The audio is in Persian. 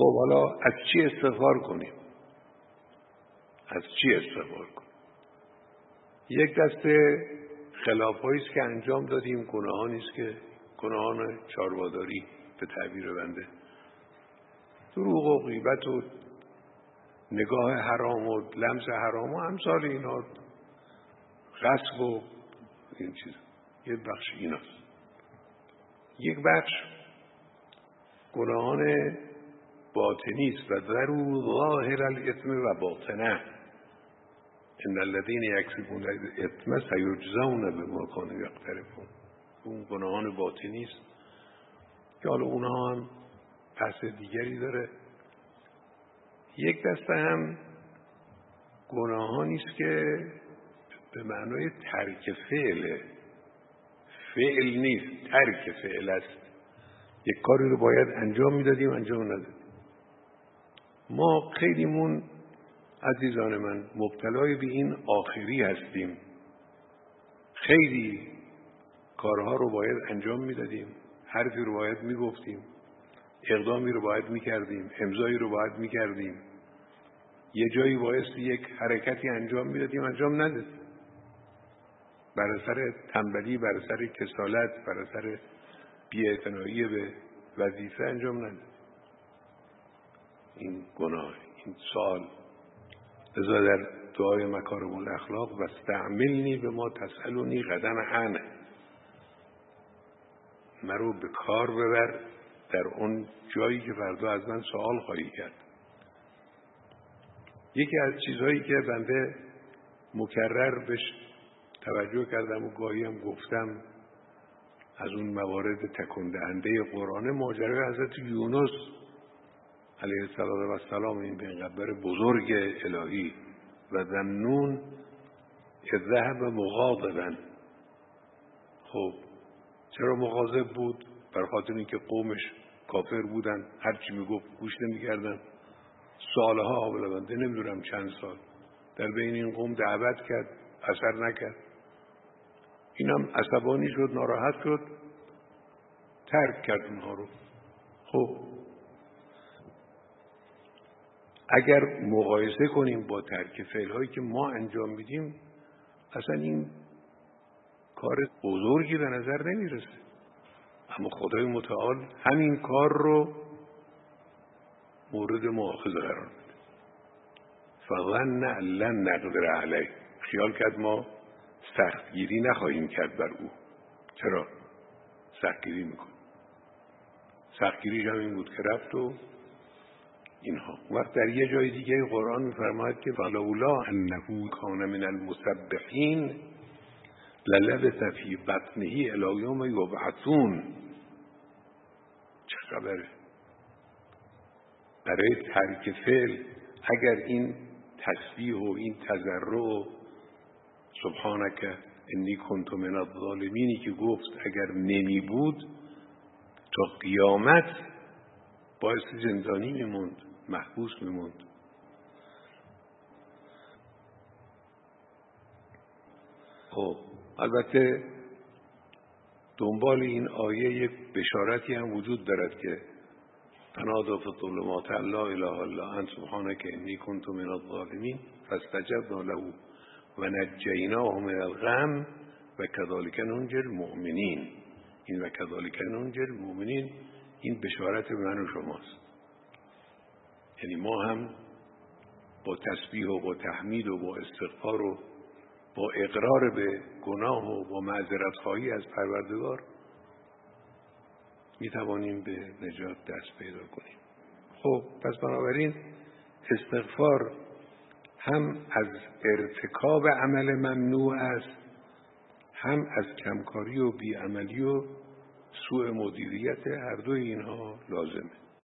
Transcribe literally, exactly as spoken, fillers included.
خب حالا از چی استغفار کنیم؟ از چی استغفار کنیم؟ یک دسته خلاف‌هایی است که انجام دادیم، گناهانی است که گناهان چارواداری به تعبیر بنده، دروغ و غیبت و نگاه حرام و لمس حرام و امثال اینا، غصب و این چیز. یک بخش ایناست. یک بخش گناهان باطنی است و ذروا ظاهر الاثم و باطنه ان الذين یکسبون الاثم سیجزون بما كانوا یقترفون. اون گناهان باطنی است که حالا اونها هم بحث دیگری داره. یک دسته هم گناهانی است که به معنای ترک فعله، فعل نیست، ترک فعل است. یک کاری رو باید انجام میدادیم انجام ندادیم. ما خیلیمون عزیزان من مبتلای به این آخری هستیم. خیلی کارها رو باید انجام میدادیم، حرفی رو باید میگفتیم، اقدامی رو باید میکردیم، امضایی رو باید میکردیم، یه جایی باید یک حرکتی انجام میدادیم انجام ندادیم. بر اثر تنبلی، بر اثر کسالت، بر اثر بی‌اعتنایی به وظیفه انجام ندادیم. این گناه، این سال. لذا در دعای مکارم الاخلاق و استعملنی به ما تسألونی غدا عنه، مرو به کار ببر در اون جایی که فردا از من سوال خواهی کرد. یکی از چیزهایی که بنده مکرر بهش توجه کردم و گاهی هم گفتم از اون موارد تکون دهنده قرآن، ماجرای حضرت یونس علیه السلام، این پیغمبر بزرگ الهی، و ذنون که ذهب مغاضبا. خب چرا مغاضب بود؟ بر خاطر اینکه قومش کافر بودن، هر چی میگفت گوش نمی‌کردن. سالها آبله بنده نمیدونم چند سال در بین این قوم دعوت کرد، اثر نکرد. اینم عصبانی شد، ناراحت شد، ترک کرد اونها رو. خب اگر مقایسه کنیم با ترک فعل‌هایی که ما انجام میدیم، اصلا این کار بزرگی به نظر نمیرسه. اما خدای متعال همین کار رو مورد مؤاخذه قرار میده. فظن ان لن نقدر علیه، خیال کرد ما سختگیری نخواهیم کرد بر او. چرا؟ سختگیری میکنه. سختگیریش هم این بود که رفت و اینها. وقت در یه جای دیگه قرآن میفرماید که فلولا انه کان من المسبحین للبث فی بطنه الی یوم یبعثون. چه خبره؟ برای ترک فعل اگر این تسبیح و این تضرع و سبحانک انی کنت من الظالمینی که گفت اگر نمی بود تا قیامت باعث زندانی میموند، محبوس میموند. خب البته دنبال این آیه یک بشارتی هم وجود دارد که فنادوا فی الظلمات لا اله الا انت سبحانک انی کنت من الظالمین فاستجبنا له و نجیناه من الغم و کذالک ننجی المؤمنین. این و کذالک ننجی المؤمنین این بشارت به من و شماست. یعنی ما هم با تسبیح و با تحمید و با استغفار و با اقرار به گناه و با معذرت خواهی از پروردگار می توانیم به نجات دست پیدا کنیم. خب پس بنابراین استغفار هم از ارتکاب عمل ممنوع است، هم از کمکاری و بیعملی و سوء مدیریت. هر دوی اینها لازمه.